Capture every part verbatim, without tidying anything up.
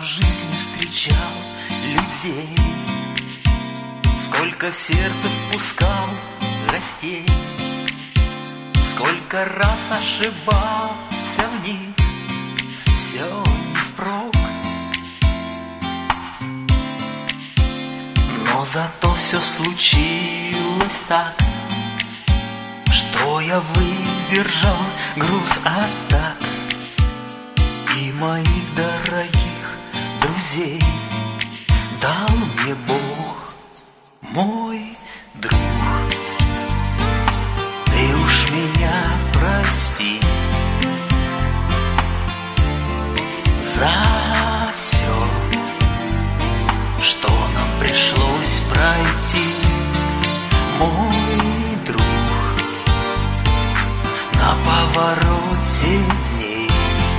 жизни встречал людей, сколько в сердце впускал гостей, сколько раз ошибался в них, все не впрок. Но зато все случилось так, что я выдержал груз атак и моих дорогих друзей дал мне Бог, мой друг. Ты уж меня прости за все, что нам пришлось пройти, мой друг. На повороте дней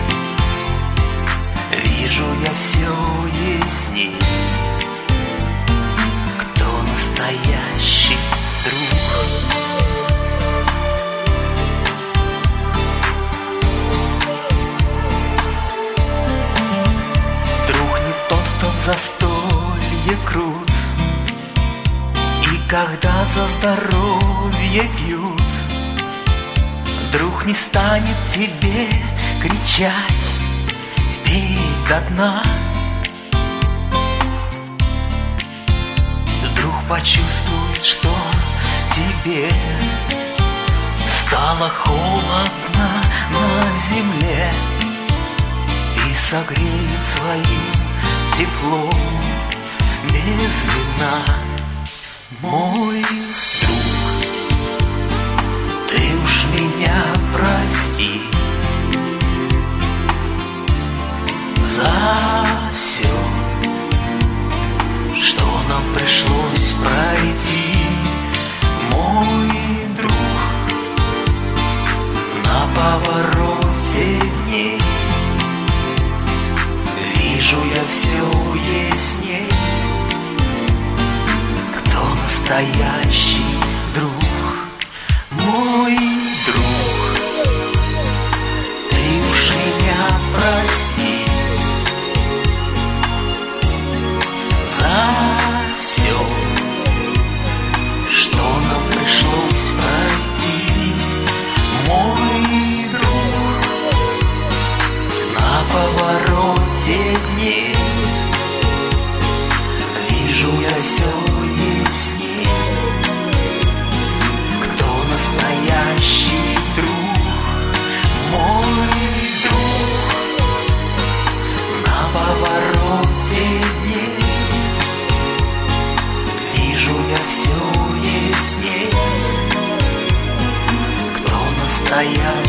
вижу я все ясней, кто настоящий друг. Друг не тот, кто в застолье крут, и когда за здоровье пьют. Друг не станет тебе кричать: пей до дна. Друг почувствует, что тебе стало холодно на земле, и согреет своим теплом без вина, мой друг. Ты уж меня прости за все, что нам пришлось пройти, мой друг. На повороте дней вижу я все ясней, кто настоящий друг, мой друг. Ты уж меня прости за все, что нам пришлось пройти, мой друг. На повороте дней вижу я все ясней, кто настоящий друг, мой друг. На повороте дней вижу я все ясней, кто настоящий